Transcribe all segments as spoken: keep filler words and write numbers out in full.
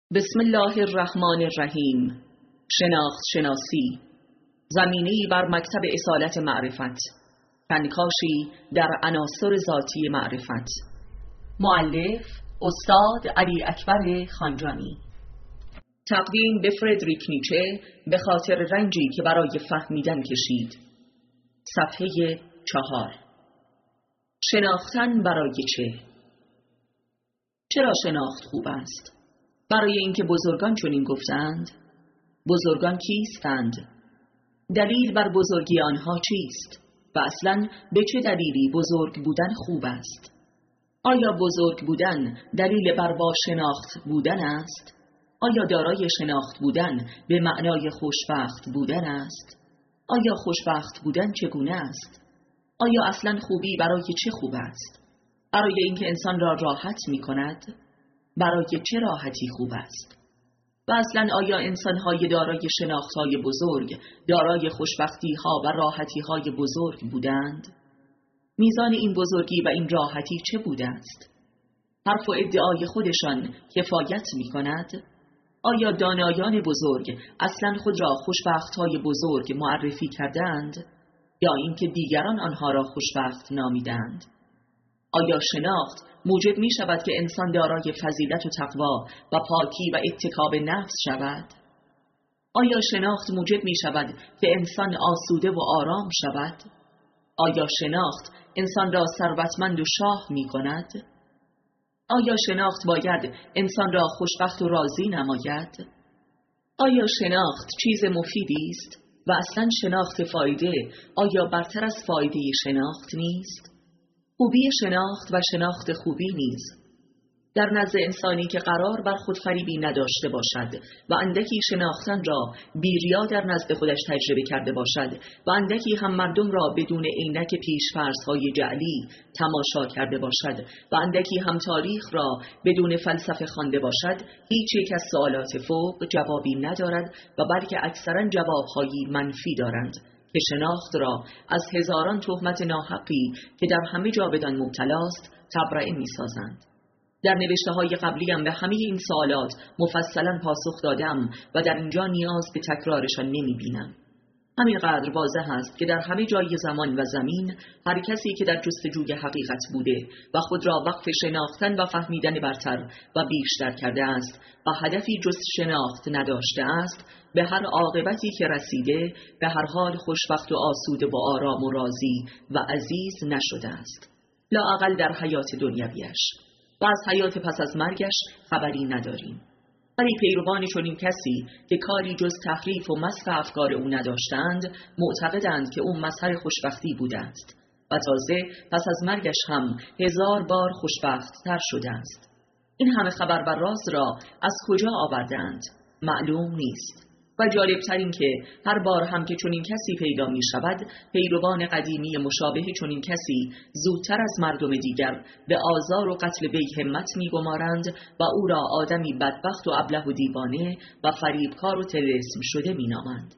بسم الله الرحمن الرحیم. شناخت شناسی، زمینه‌ای بر مکتب اصالت معرفت، کنکاشی در عناصر ذاتی معرفت. مؤلف استاد علی اکبر خانجانی. تقدیم به فردریک نیچه به خاطر رنجی که برای فهمیدن کشید. صفحه چهار. شناختن برای چه؟ چرا شناخت خوب است؟ برای اینکه بزرگان چنین گفتند. بزرگان کیستند؟ دلیل بر بزرگی آنها چیست؟ و اصلاً به چه دلیلی بزرگ بودن خوب است؟ آیا بزرگ بودن دلیل بر با شناخت بودن است؟ آیا دارای شناخت بودن به معنای خوشبخت بودن است؟ آیا خوشبخت بودن چگونه است؟ آیا اصلاً خوبی برای چه خوب است؟ برای اینکه انسان را راحت می کند؟ برای چه راحتی خوب است؟ و اصلاً آیا انسان‌های دارای شناخت‌های بزرگ دارای خوشبختی‌ها و راحتی‌های بزرگ بودند؟ میزان این بزرگی و این راحتی چه بوده است؟ حرف و ادعای خودشان کفایت می‌کند؟ آیا دانایان بزرگ اصلاً خود را خوشبخت‌های بزرگ معرفی کردند یا اینکه دیگران آنها را خوشبخت نامیدند؟ آیا شناخت موجب می شود که انسان دارای فضیلت و تقوا و پاکی و اتکا به نفس شود؟ آیا شناخت موجب می شود که انسان آسوده و آرام شود؟ آیا شناخت انسان را ثروتمند و شاه می کند؟ آیا شناخت باید انسان را خوشبخت و راضی نماید؟ آیا شناخت چیز مفیدی است و اصلا شناخت فایده آیا برتر از فایده شناخت نیست؟ خوبی شناخت و شناخت خوبی نیز در نزد انسانی که قرار بر خودفریبی نداشته باشد و اندکی شناختن را بیریا در نزد خودش تجربه کرده باشد و اندکی هم مردم را بدون عینک پیش‌فرض‌های جعلی تماشا کرده باشد و اندکی هم تاریخ را بدون فلسفه خوانده باشد، هیچ یک از سوالات فوق جوابی ندارد و بلکه اکثرا جواب‌هایی منفی دارند که شناخت را از هزاران تهمت ناحقی که در همه جا بدان مبتلاست تبرئه می‌سازند. در نوشته‌های قبلیم به همه این سوالات مفصلاً پاسخ دادم و در اینجا نیاز به تکرارشان نمی‌بینم. همینقدر واضح است که در همه جای زمان و زمین هر کسی که در جستجوی حقیقت بوده و خود را وقف شناختن و فهمیدن برتر و بیشتر کرده است و هدفی جز شناخت نداشته است، به هر عاقبتی که رسیده به هر حال خوشبخت و آسوده و آرام و راضی و عزیز نشده است، لااقل در حیات دنیویش، و از حیات پس از مرگش خبری نداریم. ولی پیروان چنین کسی که کاری جز تحریف و مسخ افکار او نداشتند معتقدند که او مظهر خوشبختی بوده است و تازه پس از مرگش هم هزار بار خوشبخت تر شده است. این همه خبر و راز را از کجا آوردند معلوم نیست. و جالبتر این که هر بار هم که چنین کسی پیدا می شود، پیروان قدیمی مشابه چنین کسی زودتر از مردم دیگر به آزار و قتل وی همت می گمارند و او را آدمی بدبخت و ابله و دیوانه و فریبکار و طلسم شده می نامند.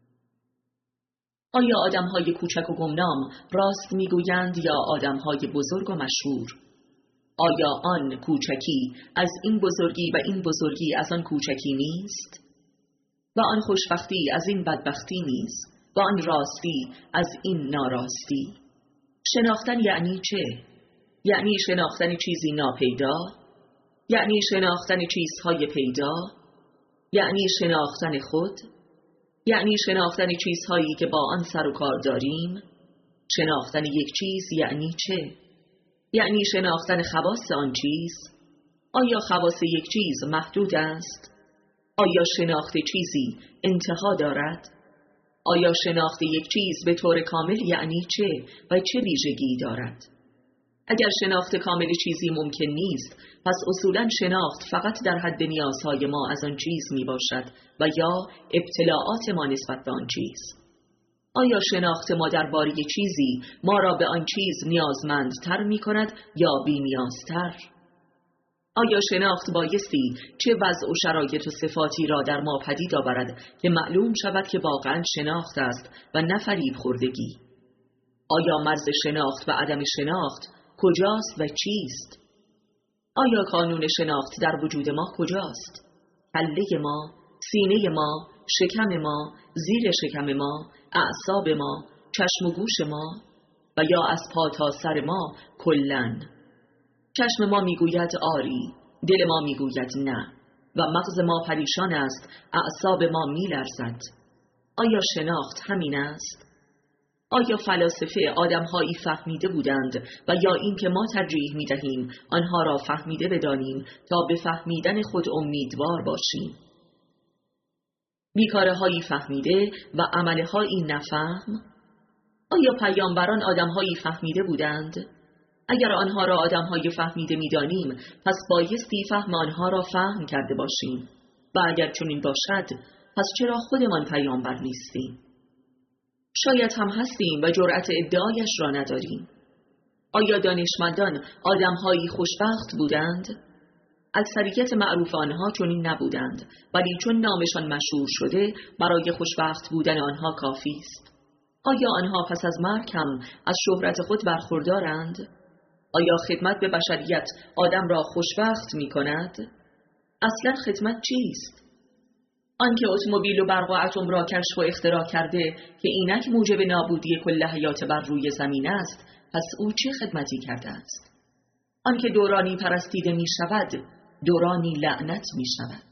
آیا آدمهای کوچک و گمنام راست می گویند یا آدمهای بزرگ و مشهور؟ آیا آن کوچکی از این بزرگی و این بزرگی از آن کوچکی نیست؟ و آن خوشبختی از این بدبختی نیست و آن راستی از این ناراستی؟ شناختن یعنی چه؟ یعنی شناختن چیزی ناپیدا؟ یعنی شناختن چیزهای پیدا؟ یعنی شناختن خود؟ یعنی شناختن چیزهایی که با آن سر و کار داریم؟ شناختن یک چیز یعنی چه؟ یعنی شناختن خواص آن چیز؟ آیا خواص یک چیز محدود است؟ آیا شناخت چیزی انتها دارد؟ آیا شناخت یک چیز به طور کامل یعنی چه و چه ویژگی دارد؟ اگر شناخت کامل چیزی ممکن نیست، پس اصولاً شناخت فقط در حد نیازهای ما از آن چیز می باشد و یا ابتلاعات ما نسبت به آن چیز. آیا شناخت ما درباره چیزی ما را به آن چیز نیازمندتر می کند یا بی نیازتر؟ آیا شناخت بایستی چه وضع و شرایط و صفاتی را در ما پدید آورد که معلوم شود که واقعا شناخت است و نه فریب خوردگی؟ آیا مرز شناخت و عدم شناخت کجاست و چیست؟ آیا کانون شناخت در وجود ما کجاست؟ کله ما، سینه ما، شکم ما، زیر شکم ما، اعصاب ما، چشم و گوش ما و یا از پا تا سر ما کلاً. چشم ما میگوید آری، دل ما میگوید نه و مغز ما پریشان است، اعصاب ما میلرزد. آیا شناخت همین است؟ آیا فلاسفه آدمهایی فهمیده بودند و یا اینکه ما ترجیح میدهیم آنها را فهمیده بدانیم تا به فهمیدن خود امیدوار باشیم؟ بیکاره هایی فهمیده و عمله هایی نفهم؟ آیا پیامبران آدمهایی فهمیده بودند؟ اگر آنها را آدمهای فهمیده میدانیم، پس بایستی فهم آنها را فهم کرده باشیم و اگر چنین باشد، پس چرا خودمان پیامبر نیستیم؟ شاید هم هستیم و جرأت ادعایش را نداریم. آیا دانشمندان آدمهایی خوشبخت بودند؟ اکثریت معروف آنها چنین نبودند، ولی چون نامشان مشهور شده برای خوشبخت بودن آنها کافی است. آیا آنها پس از مرگ هم از شهرت خود برخوردارند؟ آیا خدمت به بشریت آدم را خوشبخت می کند؟ اصلا خدمت چیست؟ آنکه اتومبیل و برق و اتم را کشف و اختراع کرده که اینک موجب نابودی کل حیات بر روی زمین است، پس او چه خدمتی کرده است؟ آنکه دورانی پرستیده می شود، دورانی لعنت می شود.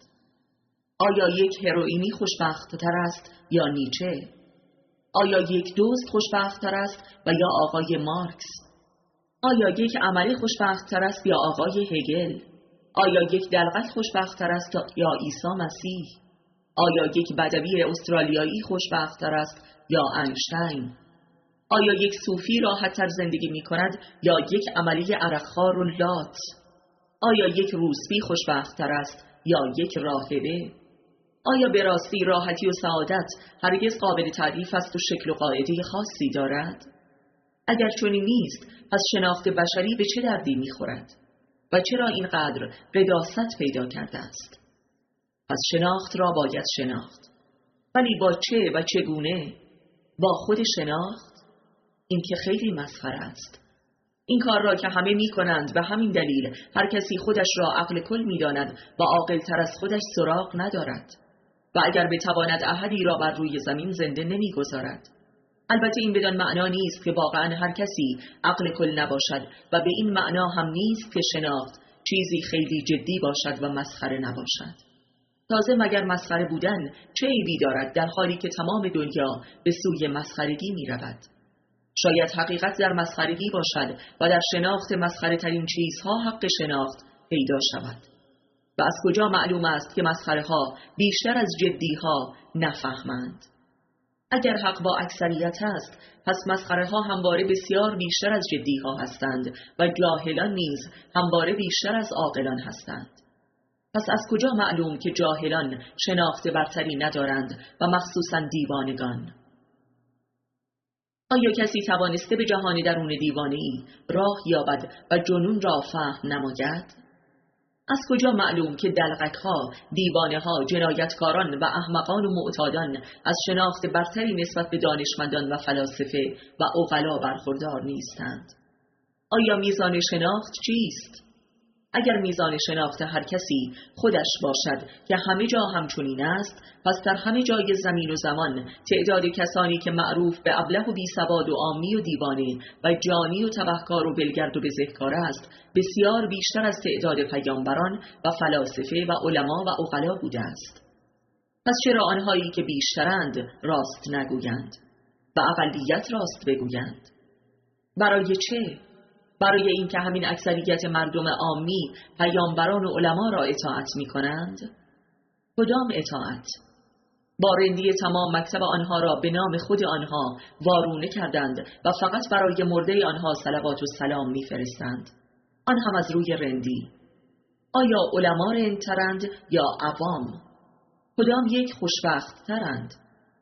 آیا یک هروئینی خوشبخت تر است یا نیچه؟ آیا یک دزد خوشبخت تر است و یا آقای مارکس؟ آیا یک عملی خوشبخت تر است یا آقای هگل؟ آیا یک دلغک خوشبخت تر است یا عیسی مسیح؟ آیا یک بدوی استرالیایی خوشبخت تر است یا اینشتین؟ آیا یک صوفی راحت تر زندگی می کند یا یک عملی عرقخوار و لات؟ آیا یک روسپی خوشبخت تر است یا یک راهبه؟ آیا به راستی راحتی و سعادت هرگز قابل تعریف است و شکل و قاعده خاصی دارد؟ اگر چنین نیست، پس شناخت بشری به چه دردی می‌خورد و چرا اینقدر قداست پیدا کرده است؟ پس شناخت را باید شناخت، ولی با چه و چگونه؟ با خود شناخت؟ این که خیلی مسخره است. این کار را که همه می کنند به همین دلیل هر کسی خودش را عقل کل می داند و عاقل تر از خودش سراغ ندارد و اگر بتواند احدی را بر روی زمین زنده نمی گذارد. البته این بدان معنا نیست که واقعا هر کسی عقل کل نباشد و به این معنا هم نیست که شناخت چیزی خیلی جدی باشد و مسخره نباشد. تازه مگر مسخره بودن چه عیبی دارد در حالی که تمام دنیا به سوی مسخرگی می رود؟ شاید حقیقت در مسخرگی باشد و در شناخت مسخره ترین چیزها حق شناخت پیدا شود. و از کجا معلوم است که مسخره ها بیشتر از جدی ها نفهمند؟ اگر حق با اکثریت است، پس مسخره ها همواره بسیار بیشتر از جدی ها هستند و جاهلان نیز همواره بیشتر از عاقلان هستند. پس از کجا معلوم که جاهلان شناخت برتری ندارند و مخصوصاً دیوانگان؟ آیا کسی توانسته به جهان درون دیوانه‌ای راه یابد و جنون را فهم نماید؟ از کجا معلوم که دلغک‌ها، دیوانه‌ها، جنایتکاران و احمقان و معتادان از شناخت برتری نسبت به دانشمندان و فلاسفه و عقلا برخوردار نیستند؟ آیا میزان شناخت چیست؟ اگر میزان شناخت هر کسی خودش باشد که همه جا همچنین است، پس در همه جای زمین و زمان تعداد کسانی که معروف به ابله و بیسواد و عامی و دیوانه و جانی و تبهکار و بلگرد و بزهکار است بسیار بیشتر از تعداد پیامبران و فلاسفه و علما و عقلا بوده است. پس چرا آنهایی که بیشترند راست نگویند و اقلیت راست بگویند؟ برای چه؟ برای اینکه همین اکثریت مردم عامی پیامبران و علما را اطاعت می کنند؟ کدام اطاعت؟ با رندی تمام مکتب آنها را به نام خود آنها وارونه کردند و فقط برای مرده آنها صلوات و سلام می فرستند. آن هم از روی رندی. آیا علما رندترند یا عوام؟ کدام یک خوشبخت ترند؟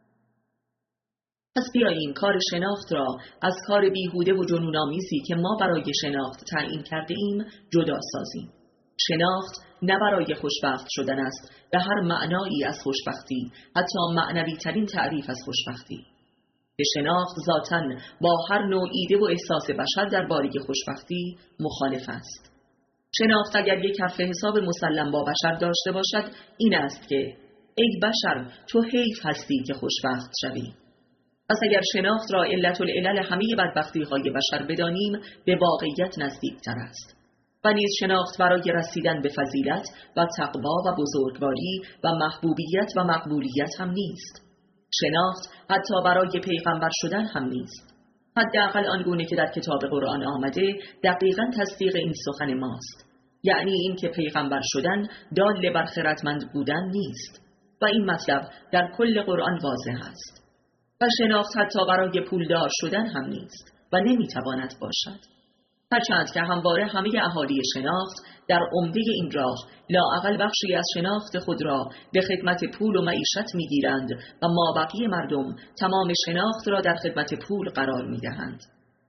پس بیاییم کار شناخت را از کار بیهوده و جنون‌آمیزی که ما برای شناخت تعیین کرده ایم جدا سازیم. شناخت نه برای خوشبخت شدن است به هر معنایی از خوشبختی، حتی معنوی ترین تعریف از خوشبختی. به شناخت ذاتاً با هر نوع ایده و احساس بشر درباره خوشبختی مخالف است. شناخت اگر یک حرف حساب مسلم با بشر داشته باشد این است که ای بشر تو حیف هستی که خوشبخت شوی. پس اگر شناخت را علت العلل همه بدبختی های بشر بدانیم به واقعیت نزدیکتر است. و نیز شناخت برای رسیدن به فضیلت و تقوا و بزرگواری و محبوبیت و مقبولیت هم نیست. شناخت حتی برای پیغمبر شدن هم نیست. حداقل آنگونه که در کتاب قرآن آمده دقیقاً تصدیق این سخن ماست. یعنی این که پیغمبر شدن دال بر خردمند بودن نیست و این مطلب در کل قرآن واضح است. و شناخت حتی برای پولدار شدن هم نیست و نمیتواند باشد. هرچند که همواره همه اهالی شناخت در عمده این راه لااقل بخشی از شناخت خود را به خدمت پول و معیشت میگیرند و مابقی مردم تمام شناخت را در خدمت پول قرار میدهند.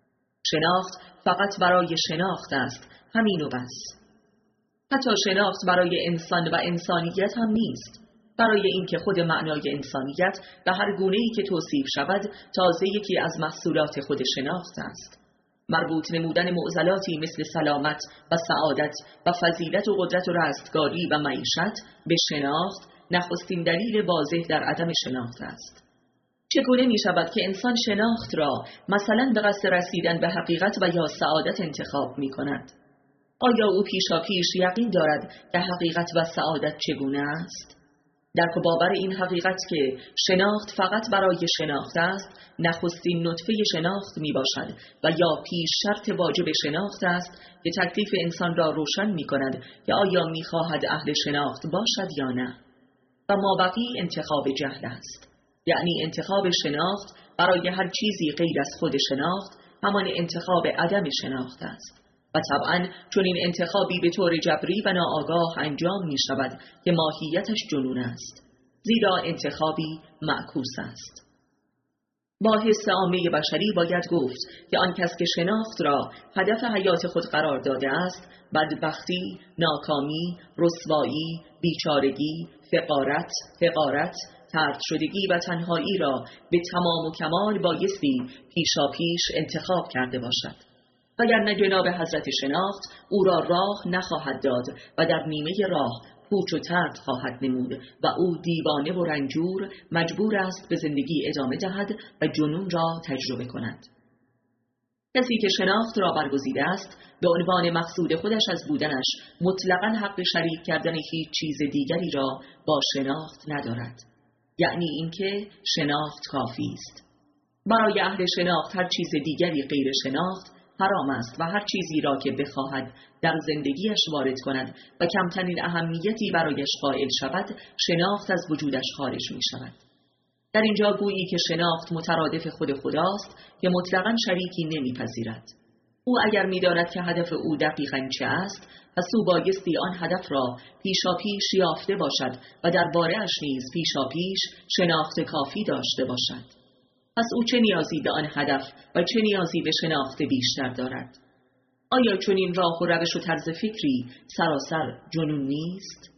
شناخت فقط برای شناخت است، همین و بس. حتی شناخت برای انسان و انسانیت هم نیست، برای اینکه خود معنای انسانیت به هر گونه‌ای که توصیف شود تازه یکی از محصولات خود شناخت است. مربوط نمودن معضلاتی مثل سلامت و سعادت و فضیلت و قدرت و رستگاری و معیشت به شناخت نخستین دلیل واضح در عدم شناخت است. چگونه می شود که انسان شناخت را مثلا به قصد رسیدن به حقیقت و یا سعادت انتخاب می کند؟ آیا او پیشا پیش یقین دارد که حقیقت و سعادت چگونه است؟ درک و باور این حقیقت که شناخت فقط برای شناخت است نخستین نطفه شناخت می باشد و یا پیش شرط واجب شناخت است که تکلیف انسان را روشن می کند که آیا می خواهد اهل شناخت باشد یا نه. و مابقی انتخاب جهل است، یعنی انتخاب شناخت برای هر چیزی غیر از خود شناخت همان انتخاب عدم شناخت است. و طبعاً چون این انتخابی به طور جبری و ناآگاه انجام می شود که ماهیتش جنون است، زیرا انتخابی معکوس است. با حس عامه بشری باید گفت که آن کس که شناخت را هدف حیات خود قرار داده است بدبختی، ناکامی، رسوایی، بیچارگی، فقارت، حقارت، طرد شدگی و تنهایی را به تمام و کمال بایستی پیشا پیش انتخاب کرده باشد. وگرنه جناب حضرت شناخت او را راه نخواهد داد و در نیمه راه پوچ و طرد خواهد نمود و او دیوانه و رنجور مجبور است به زندگی ادامه دهد و جنون را تجربه کند. کسی که شناخت را برگزیده است به عنوان مقصود خودش از بودنش مطلقاً حق شریک کردن هیچ چیز دیگری را با شناخت ندارد، یعنی اینکه شناخت کافی است. برای اهل شناخت هر چیز دیگری غیر شناخت حرام است و هر چیزی را که بخواهد در زندگیش وارد کند و کمترین اهمیتی برایش قائل شود شناخت از وجودش خارج می شود. در اینجا گویی که شناخت مترادف خود خداست که مطلقاً شریکی نمیپذیرد. او اگر می‌داند که هدف او دقیقاً چه است پس او بایستی آن هدف را پیشا پیش یافته باشد و درباره اش نیز پیشا پیش شناخت کافی داشته باشد. پس او چه نیازی به آن هدف و چه نیازی به شناخت بیشتر دارد؟ آیا چون این راه و روش و طرز فکری سراسر جنون نیست؟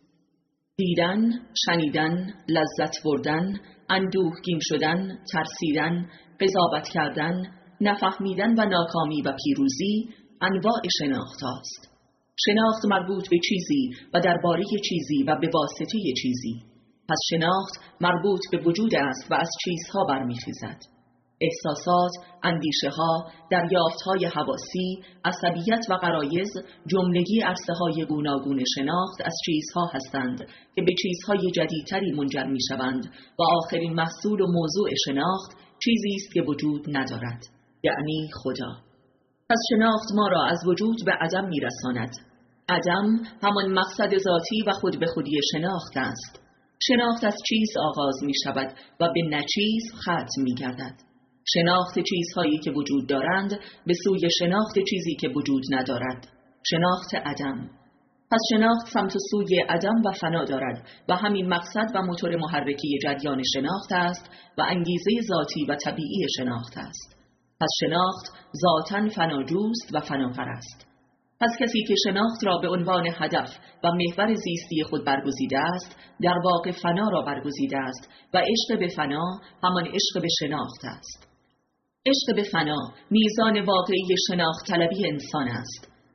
دیدن، شنیدن، لذت بردن، اندوهگین شدن، ترسیدن، قضاوت کردن، نفهمیدن و ناکامی و پیروزی انواع شناخت است. شناخت مربوط به چیزی و درباره چیزی و به واسطه چیزی. پس شناخت مربوط به وجود است و از چیزها برمیخیزد. احساسات، اندیشه‌ها، دریافت‌های حواسی، عصبیت و غرایز جملگی عرصه‌های گوناگون شناخت از چیزها هستند که به چیزهای جدیدتری منجر می‌شوند و آخرین محصول و موضوع شناخت چیزی است که وجود ندارد، یعنی خدا. پس شناخت ما را از وجود به عدم می‌رساند. عدم همان مقصد ذاتی و خود به خودی شناخت است. شناخت از چیز آغاز می شود و به نچیز ختم می گردد. شناخت چیزهایی که وجود دارند به سوی شناخت چیزی که وجود ندارد. شناخت عدم. پس شناخت سمت و سوی عدم و فنا دارد و همین مقصد و موتور محرکی جریان شناخت است و انگیزه ذاتی و طبیعی شناخت است. پس شناخت ذاتاً فناجوست و فناپرست. پس کسی که شناخت را به عنوان هدف و محور زیستی خود برگزیده است در واقع فنا را برگزیده است و عشق به فنا همان عشق به شناخت است. عشق به فنا میزان واقعی شناخت طلبی انسان است.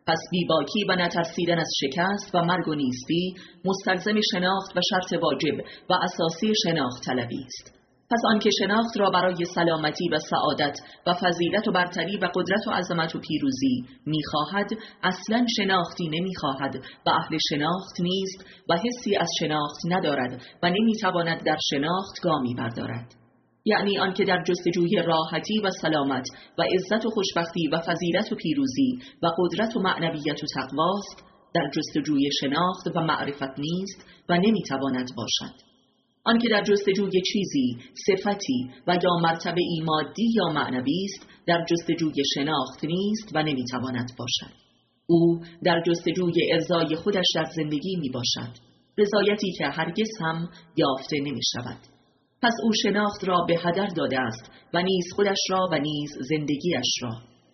پس بیباکی و نترسیدن از شکست و مرگ و نیستی مستلزم شناخت و شرط واجب و اساسی شناخت طلبی است. پس آنکه شناخت را برای سلامتی و سعادت و فضیلت و برتری و قدرت و عظمت و پیروزی می‌خواهد، اصلاً شناختی نمی‌خواهد و اهل شناخت نیست و حسی از شناخت ندارد و نمی‌تواند در شناخت گامی بردارد. یعنی آنکه در جستجوی راحتی و سلامت و عزت و خوشبختی و فضیلت و پیروزی و قدرت و معنویت و تقواست، در جستجوی شناخت و معرفت نیست و نمی‌تواند باشد. آنکه در جستجوی چیزی، صفتی و یا مرتبه مادی یا معنوی است، در جستجوی شناخت نیست و نمیتواند باشد. او در جستجوی ارضای خودش در زندگی می باشد، رضایتی که هرگز هم یافته نمی شود. پس او شناخت را به هدر داده است و نیز خودش را و نیز زندگیش را.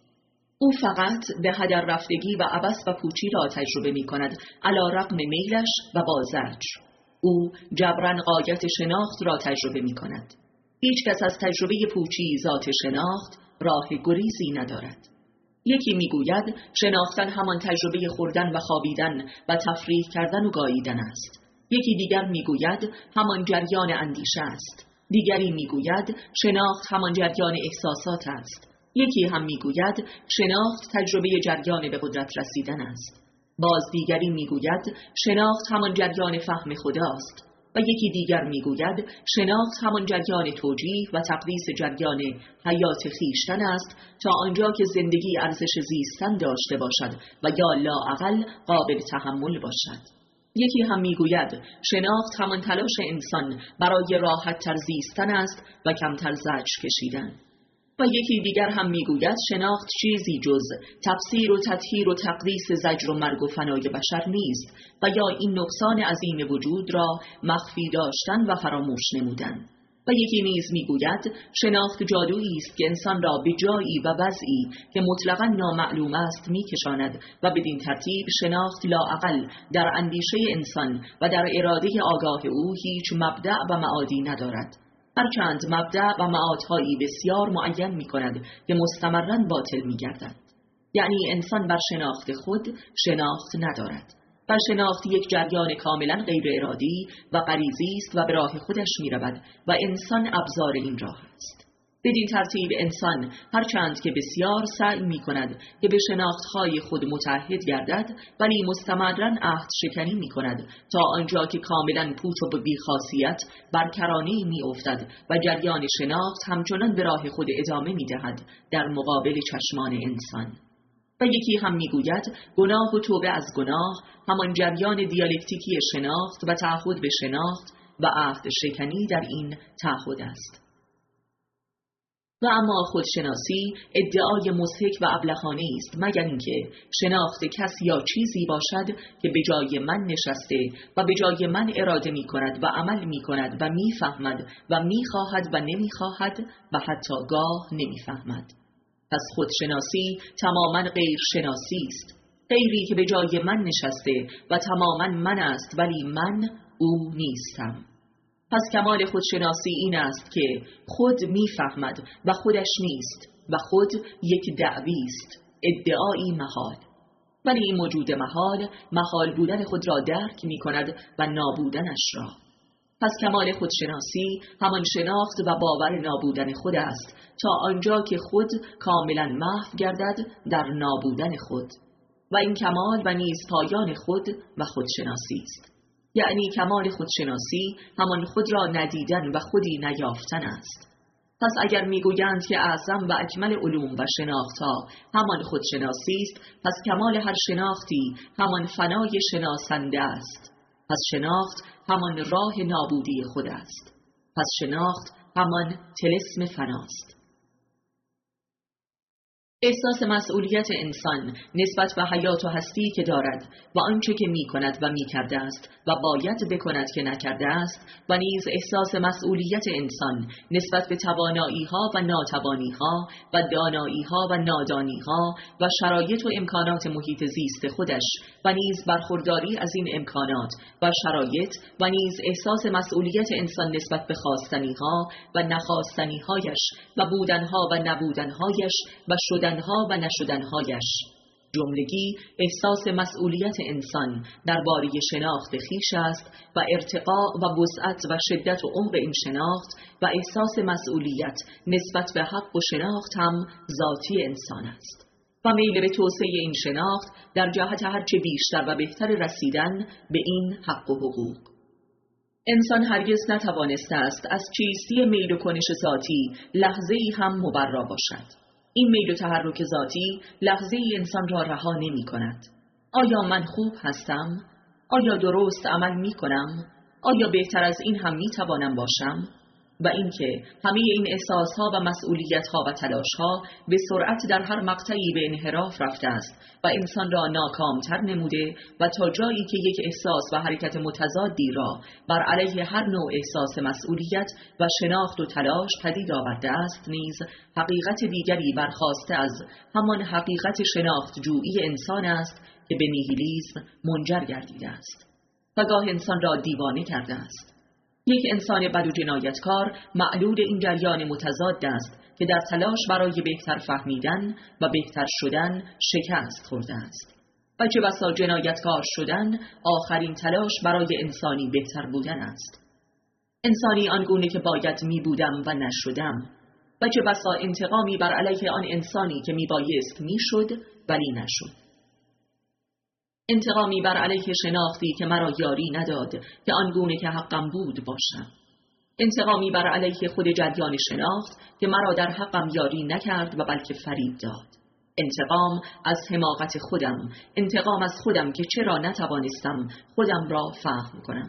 او فقط به هدر رفتگی و عبث و پوچی را تجربه می کند، علی رغم میلش و بازجر. او جبران غایت شناخت را تجربه می کند. هیچ کس از تجربه پوچی ذات شناخت راه گریزی ندارد. یکی می گوید شناختن همان تجربه خوردن و خوابیدن و تفریح کردن و گاییدن است. یکی دیگر می گوید همان جریان اندیشه است. دیگری می گوید شناخت همان جریان احساسات است. یکی هم می گوید شناخت تجربه جریان به قدرت رسیدن است. باز دیگری میگوید شناخت همان جریان فهم خداست و یکی دیگر میگوید شناخت همان جریان توجیه و تقدیس جریان حیات خیشتن است تا آنجا که زندگی ارزش زیستن داشته باشد و یا لااقل قابل تحمل باشد. یکی هم میگوید شناخت همان تلاش انسان برای راحت تر زیستن است و کمتر زجر کشیدن. و یکی دیگر هم میگوید شناخت چیزی جز تفسیر و تطهیر و تقدیس زجر و مرگ و فنای بشر نیست و یا این نقصان عظیم وجود را مخفی داشتن و فراموش نمودن. و یکی نیز میگوید شناخت جادویی است که انسان را به جایی و وضعی که مطلقاً نامعلوم است میکشاند و بدین ترتیب شناخت لااقل در اندیشه انسان و در اراده آگاه او هیچ مبدأ و معادی ندارد، هرچند مبدأ و معادهایی بسیار معین می کند که مستمراً باطل می گردد. یعنی انسان بر شناخت خود شناخت ندارد. بر شناخت یک جریان کاملاً غیر ارادی و غریزی است و به راه خودش می رود و انسان ابزار این راه است. بدین ترتیب انسان هرچند که بسیار سعی می کند که به شناختهای خود متعهد گردد، ولی مستمراً عهد شکنی می کند تا آنجا که کاملاً پوچ و بیخاصیت بر کرانه‌ای می افتد و جریان شناخت همچنان به راه خود ادامه می دهد در مقابل چشمان انسان. و یکی هم می گوید گناه و توبه از گناه همان جریان دیالکتیکی شناخت و تعهد به شناخت و عهد شکنی در این تعهد است. و اما خودشناسی ادعای مضحک و ابلهانه است، مگر اینکه شناخت کس یا چیزی باشد که به جای من نشسته و به جای من اراده می کند و عمل می کند و می فهمد و می خواهد و نمی خواهد و حتی گاه نمی فهمد. پس خودشناسی تماما غیر شناسی است، غیری که به جای من نشسته و تماما من است ولی من او نیستم. پس کمال خودشناسی این است که خود میفهمد و خودش نیست و خود یک دعوی است، ادعایی محال، ولی این موجود محال محال بودن خود را درک می کند و نابودنش را. پس کمال خودشناسی همان شناخت و باور نابودن خود است تا آنجا که خود کاملا محو گردد در نابودن خود، و این کمال و نیز پایان خود و خودشناسی است. یعنی کمال خودشناسی همان خود را ندیدن و خودی نیافتن است. پس اگر میگویند که اعظم و اکمل علوم و شناختها همان خودشناسی است، پس کمال هر شناختی همان فنای شناسنده است. پس شناخت همان راه نابودی خود است. پس شناخت همان طلسم فناست. احساس مسئولیت انسان نسبت به حیات و هستی که دارد و آنچه که می کند و می کرده است و باید بکند که نکرده است، و نیز احساس مسئولیت انسان نسبت به توانایی ها و ناتوانی ها و دانایی ها و نادانی ها و شرایط و امکانات محیط زیست خودش و نیز برخورداری از این امکانات و شرایط و نیز احساس مسئولیت انسان نسبت به خواستنی ها و نخواستنی هایش و بودن ها و نبودن هایش و شدن ها و نشدنهایش. جملگی احساس مسئولیت انسان درباره شناخت خویش است و ارتقاء و وسعت و شدت و عمق این شناخت و احساس مسئولیت نسبت به حق و شناخت هم ذاتی انسان است و میل به توسعه این شناخت در جهت هرچه بیشتر و بهتر رسیدن به این حق و حقوق. انسان هرگز نتوانسته است از چیستی میل و کنش ذاتی لحظه‌ای هم مبرا باشد. این میل و تحرک ذاتی لحظه‌ای انسان را رها نمی کند. آیا من خوب هستم؟ آیا درست عمل می کنم؟ آیا بهتر از این هم می توانم باشم؟ و اینکه همه این احساسها و مسئولیتها و تلاشها به سرعت در هر مقطعی به انحراف رفته است و انسان را ناکامتر نموده و تا جایی که یک احساس و حرکت متضادی را بر علیه هر نوع احساس مسئولیت و شناخت و تلاش پدید آورده است نیز حقیقت دیگری برخاسته از همان حقیقت شناخت جویی انسان است که به نیهیلیسم منجر گردیده است و گاه انسان را دیوانه کرده است. یک انسان بد و جنایتکار معلول این جریان متضاد است که در تلاش برای بهتر فهمیدن و بهتر شدن شکست خورده است و چه بسا جنایتکار شدن آخرین تلاش برای انسانی بهتر بودن است. انسانی آنگونه که باید می بودم و نشدم و چه بسا انتقامی بر علیه آن انسانی که می بایست می شد ولی نشد. انتقامی بر علیه شناختی که مرا یاری نداد که آنگونه که حقم بود باشم. انتقامی بر علیه خود جریان شناخت که مرا در حقم یاری نکرد و بلکه فریب داد. انتقام از حماقت خودم، انتقام از خودم که چرا نتوانستم خودم را فهم کنم.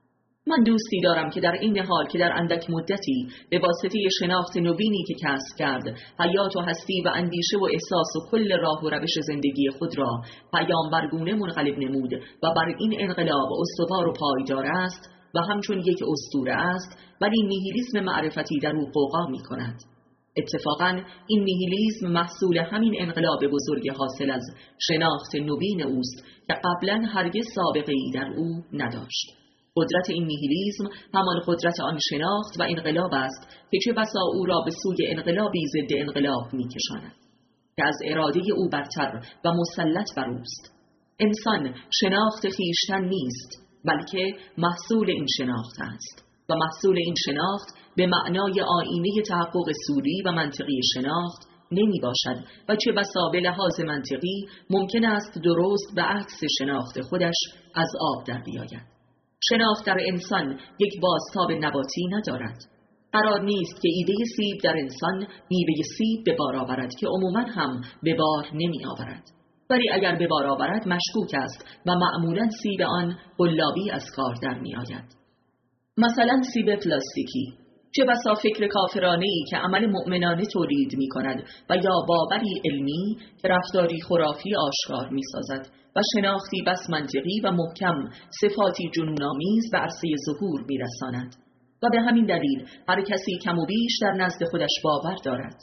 من دوستی دارم که در این حال که در اندک مدتی به واسطه شناخت نوینی که کسب کرد حیات و هستی و اندیشه و احساس و کل راه و روش زندگی خود را پیامبرگونه منقلب نمود و بر این انقلاب استوار و پایدار است و همچون یک اسطوره است، ولی نیهیلیسم معرفتی در او غوغا می کند. اتفاقاً این نیهیلیسم محصول همین انقلاب بزرگ حاصل از شناخت نوین اوست که قبلاً هرگز سابقه‌ای در او نداشت. قدرت این نیهیلیسم همان قدرت آن شناخت و انقلاب است که چه بسا او را به سوی انقلابی ضد انقلاب می کشاند که از اراده او برتر و مسلط بر اوست. انسان شناخت خویشتن نیست بلکه محصول این شناخت است و محصول این شناخت به معنای آینه تحقق سوری و منطقی شناخت نمی باشد و چه بسا به لحاظ منطقی ممکن است درست به عکس شناخت خودش از آب در بیاید. شناخت در انسان یک بازتاب نباتی ندارد. قرار نیست که ایده سیب در انسان میوه سیب به بار آورد که عموماً هم به بار نمی آورد. ولی اگر به بار آورد مشکوک است و معمولاً سیب آن قلابی از کار در می آید. مثلا سیب پلاستیکی، چه بسا فکر کافرانه‌ای که عمل مؤمنانه تولید می کند و یا باوری علمی که رفتاری خرافی آشکار می سازد و شناختی بس منطقی و محکم صفاتی جنون‌آمیز به عرصه ظهور می رساند و به همین دلیل هر کسی کم و بیش در نزد خودش باور دارد.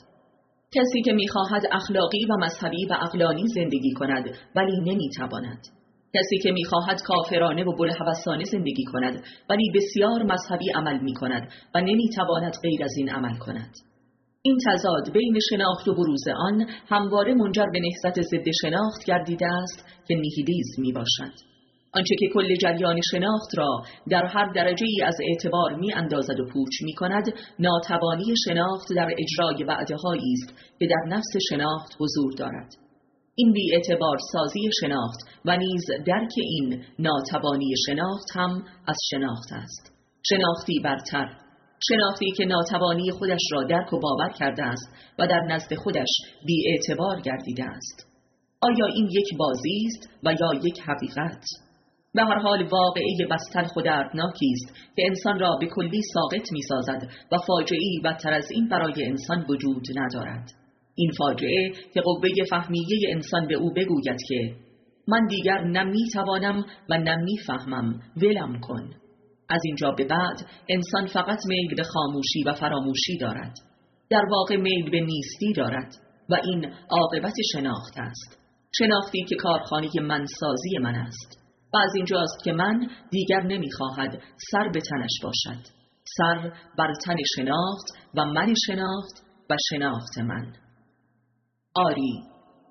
کسی که می خواهد اخلاقی و مذهبی و عقلانی زندگی کند ولی نمی تواند. کسی که می خواهد کافرانه و بلهوسانه زندگی کند ولی بسیار مذهبی عمل می کند و نمی تواند غیر از این عمل کند. این تضاد بین شناخت و بروز آن همواره منجر به نهضت ضد شناخت گردیده است که نیهیلیسم می باشد. آنچه که کل جریان شناخت را در هر درجه ای از اعتبار می اندازد و پوچ می کند، ناتوانی شناخت در اجرای وعده‌هایی است که در نفس شناخت حضور دارد. این بی اعتبار سازی شناخت و نیز درک این ناتوانی شناخت هم از شناخت است. شناختی برتر، شناختی که ناتوانی خودش را درک و باور کرده است و در نزد خودش بی اعتبار گردیده است. آیا این یک بازی است و یا یک حقیقت؟ به هر حال واقعه بستر خود دردناکی است که انسان را به کلی ساقط می سازد و فاجعه‌ای بدتر از این برای انسان وجود ندارد. این فاجعه که قوه فهمیه انسان به او بگوید که من دیگر نه می توانم و نه می فهمم، ولم کن. از اینجا به بعد انسان فقط میل به خاموشی و فراموشی دارد. در واقع میل به نیستی دارد و این عاقبت شناخت است. شناختی که کارخانه منسازی من است. و از اینجاست که من دیگر نمیخواهد سر به تنش باشد. سر بر تن شناخت و من شناخت و شناخت من. آری،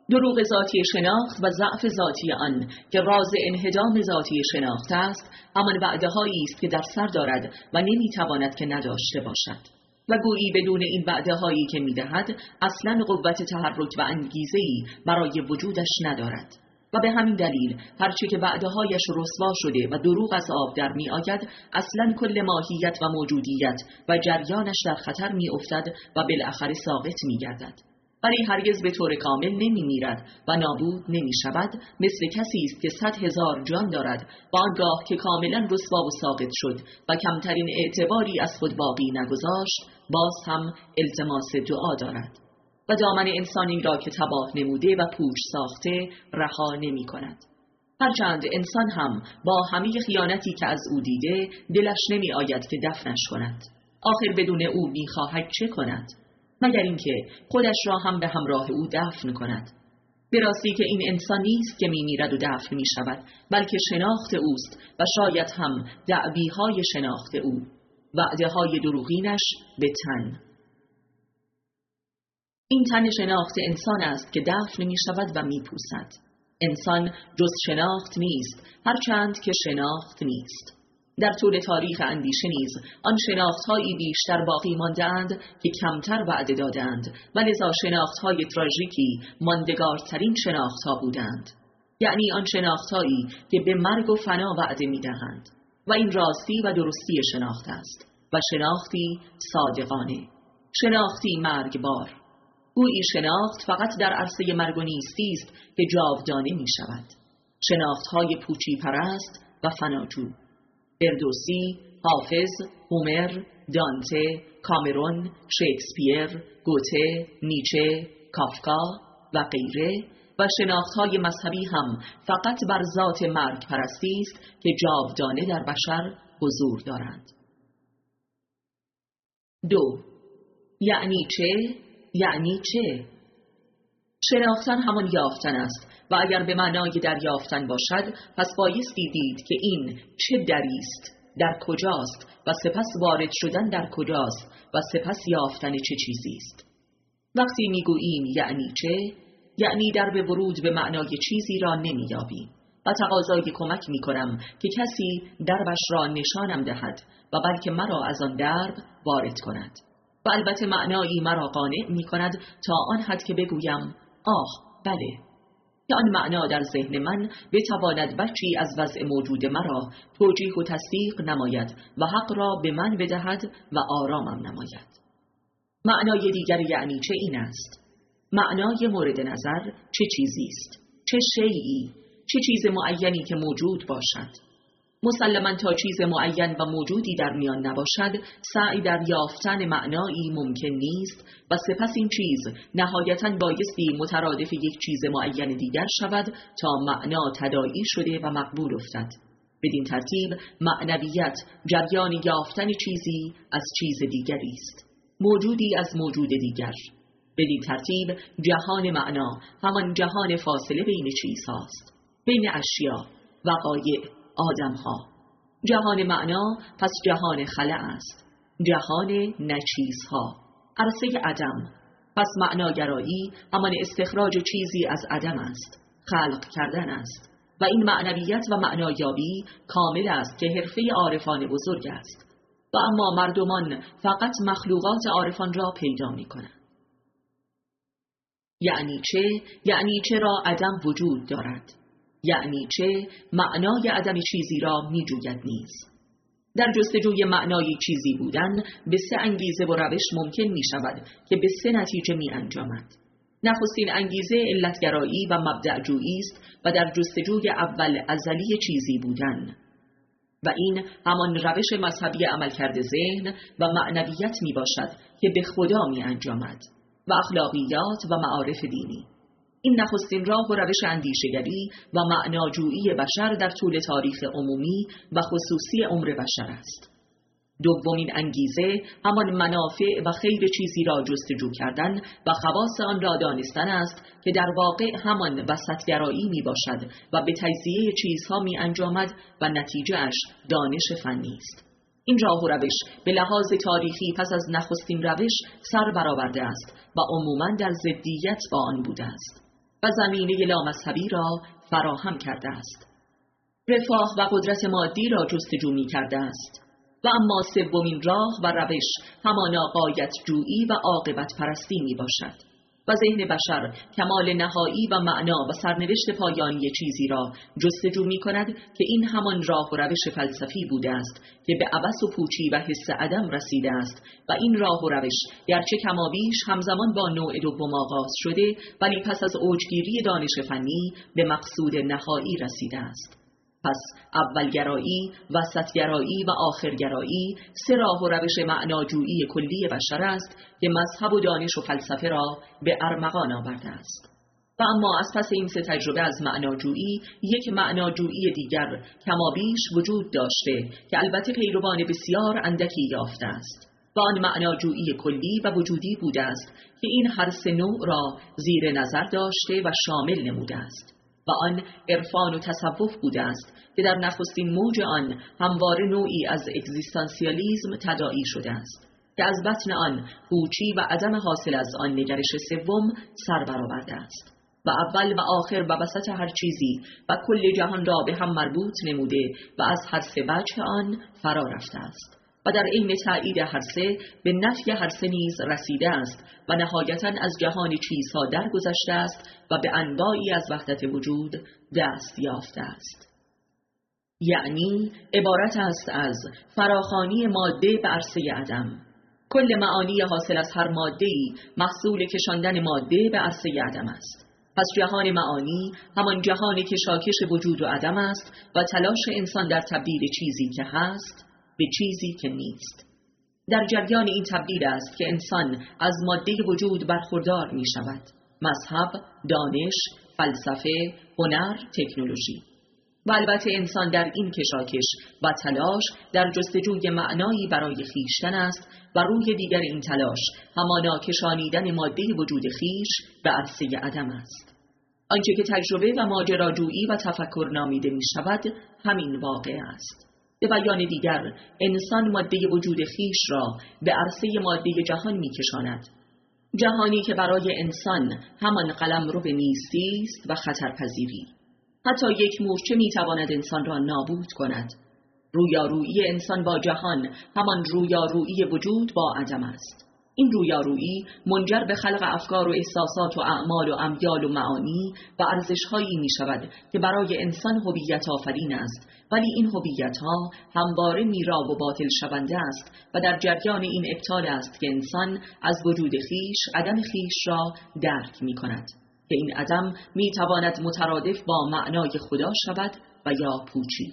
دروغ ذاتی شناخت و ضعف ذاتی آن که راز انهدام ذاتی شناخت است، همان وعده‌هایی است که در سر دارد و نمیتواند که نداشته باشد و گویی بدون این وعده‌هایی که میدهد اصلاً قوت تحرک و انگیزه‌ای برای وجودش ندارد و به همین دلیل هرچه که وعده‌هایش رسوا شده و دروغ از آب در می آید، اصلاً کل ماهیت و موجودیت و جریانش در خطر می افتد و بالاخره ساقط می گردد. ولی هرگز به طور کامل نمی میرد و نابود نمی شود، مثل کسی است که صد هزار جان دارد و آنگاه که کاملا رسوا و ساقط شد و کمترین اعتباری از خود باقی نگذاشت، باز هم التماس دعا دارد و دامن انسانی را که تباه نموده و پوچ ساخته رها نمی کند. هرچند انسان هم با همه خیانتی که از او دیده دلش نمی آید که دفنش کند. آخر بدون او می خواهد چه کند؟ مگر اینکه خودش را هم به همراه او دفن کند. به راستی که این انسان نیست که می میرد و دفن می شود، بلکه شناخت اوست و شاید هم دعویهای شناخت او، وعده های دروغینش به تن. این تن شناخت انسان است که دفن می شود و می پوسد. انسان جز شناخت نیست، هرچند که شناخت نیست. در طول تاریخ اندیشه نیز آن شناخت‌هایی بیشتر باقی مانده‌اند که کمتر وعده دادند و لذا شناخت‌های تراژیکی ماندگارترین شناخت‌ها بودند، یعنی آن شناخت‌هایی که به مرگ و فنا وعده می‌دهند. و این راستی و درستی شناخت است و شناختی صادقانه، شناختی مرگبار. گویی شناخت فقط در عرصه مرگ و نیستی است که جاودانه می‌شود. شناخت‌های پوچی پرست و فناجو، فردوسی، حافظ، هومر، دانته، کامرون، شکسپیر، گوته، نیچه، کافکا و غیره و شناخت‌های مذهبی هم فقط بر ذات مرگ پرستی است که جاودانه در بشر حضور دارند. دو. یعنی چه؟ یعنی چه؟ شناختن همان یافتن است و اگر به معنای دریافتن باشد، پس بایستی دید که این چه دری است، در کجاست و سپس وارد شدن در کجاست و سپس یافتن چه چیزی است. وقتی میگوییم یعنی چه، یعنی در به ورود به معنای چیزی را نمیابیم و تقاضای کمک میکنم که کسی دربش را نشانم دهد و بلکه مرا از آن درب وارد کند و البته معنایی مرا قانع میکند تا آن حد که بگویم آه بله، که آن معنا در ذهن من بتواند بخشی از وضع موجود مرا توجیه و تصدیق نماید و حق را به من بدهد و آرامم نماید. معنای دیگر یعنی چه این است: معنای مورد نظر چه چیزی است، چه شیئی، چه چیز معینی که موجود باشد. مسلماً تا چیز معین و موجودی در میان نباشد، سعی در یافتن معنایی ممکن نیست و سپس این چیز نهایتاً بایستی مترادف یک چیز معین دیگر شود تا معنا تداعی شده و مقبول افتد. بدین ترتیب معنویت جریان یافتن چیزی از چیز دیگری است، موجودی از موجود دیگر. بدین ترتیب جهان معنا همان جهان فاصله بین چیزهاست، بین اشیا، وقایع، آدمها. جهان معنا پس جهان خلأ است، جهان نچیزها، عرصه عدم. پس معناگرایی همان استخراج چیزی از عدم است، خلق کردن است و این معنویت و معنایابی کامل است که حرفه عارفان بزرگ است و اما مردمان فقط مخلوقات عارفان را پیدا می کنند. یعنی چه؟ یعنی چرا عدم وجود دارد. یعنی چه؟ معنای عدم چیزی را می جوید نیز. در جستجوی معنای چیزی بودن به سه انگیزه و روش ممکن می شود که به سه نتیجه می انجامد. نخستین انگیزه علتگرایی و مبدأجویی است و در جستجوی اول ازلی چیزی بودن و این همان روش مذهبی عملکرد ذهن و معنویت می باشد که به خدا می انجامد و اخلاقیات و معارف دینی. این نخستین راه و روش اندیشگری و معناجویی بشر در طول تاریخ عمومی و خصوصی عمر بشر است. دومین انگیزه همان منافع و خیر چیزی را جستجو کردن و خواص آن را دانستن است که در واقع همان وسطگرایی می باشد و به تجزیه چیزها می انجامد و نتیجه اش دانش فنی است. این راه و روش به لحاظ تاریخی پس از نخستین روش سر برآورده است و عموماً در ضدیت با آن بوده است. و زمینه لامذهبی را فراهم کرده است. رفاه و قدرت مادی را جستجو می کرده است. و اما سومین راه و روش همانا غایت جویی و عاقبت پرستی می باشد و ذهن بشر کمال نهایی و معنا و سرنوشت پایانی چیزی را جستجو می کند که این همان راه و روش فلسفی بوده است که به عبث و پوچی و حس عدم رسیده است و این راه و روش گرچه کمابیش همزمان با نوع دوم آغاز شده ولی پس از اوجگیری دانش فنی به مقصود نهایی رسیده است. پس اولگرایی، وسطگرایی و آخرگرایی سه راه و روش معناجویی کلی بشر است که مذهب و دانش و فلسفه را به ارمغان آورده است. و اما از پس این سه تجربه از معناجویی یک معناجویی دیگر کمابیش وجود داشته که البته پیروان بسیار اندکی یافته است و آن معناجویی کلی و وجودی بوده است که این هر سه نوع را زیر نظر داشته و شامل نموده است و آن عرفان و تصوف بوده است که در نخستین موج آن همواره نوعی از اگزیستانسیالیسم تداعی شده است که از بطن آن پوچی و عدم حاصل از آن نگرش سوم سر برآورده است و اول و آخر و وسط هر چیزی و کل جهان را به هم مربوط نموده و از هر سه وجه آن فرا رفته است و در عین تأیید هر سه به نفی هر سه نیز رسیده است و نهایتاً از جهان چیزها درگذشته است و به انواعی از وحدت وجود دست یافته است. یعنی عبارت است از فراخوانی ماده به عرصه عدم. کل معانی حاصل از هر ماده‌ای محصول کشاندن ماده به عرصه عدم است. پس جهان معانی همان جهان کشاکش وجود و عدم است و تلاش انسان در تبدیل چیزی که هست به چیزی که نیست. در جریان این تبدیل است که انسان از ماده وجود برخوردار می شود. مذهب، دانش، فلسفه، هنر، تکنولوژی. و البته انسان در این کشاکش و تلاش در جستجوی معنایی برای خویشتن است و روی دیگر این تلاش همانا کشانیدن ماده وجود خویش به عرصه عدم است. آنچه که تجربه و ماجراجویی و تفکر نامیده می شود همین واقع است. به بیان دیگر انسان ماده وجود خویش را به عرصه ماده جهان می کشاند. جهانی که برای انسان همان قلمرو به نیستی است و خطرپذیری. حتی یک مورچه می تواند انسان را نابود کند. رویارویی انسان با جهان همان رویارویی وجود با عدم است. این رویارویی منجر به خلق افکار و احساسات و اعمال و امیال و معانی و ارزش‌هایی می شود که برای انسان هویت آفرین است، ولی این هویت‌ها همواره میرا و باطل شونده است و در جریان این ابطال است که انسان از وجود خیش عدم خیش را درک می کند که این عدم می تواند مترادف با معنای خدا شود و یا پوچی.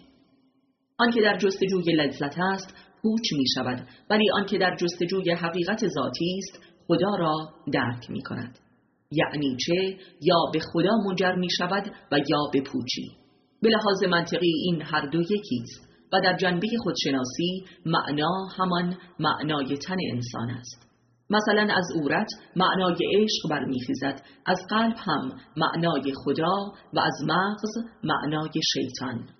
آن که در جستجوی لذت است پوچ می شود، ولی آن که در جستجوی حقیقت ذاتی است خدا را درک می کند. یعنی چه؟ یا به خدا منجر می شود و یا به پوچی. به لحاظ منطقی این هر دو یکی است و در جنبه خودشناسی معنا همان معنای تن انسان است. مثلا از عورت معنای عشق برمیخیزد، از قلب هم معنای خدا و از مغز معنای شیطان.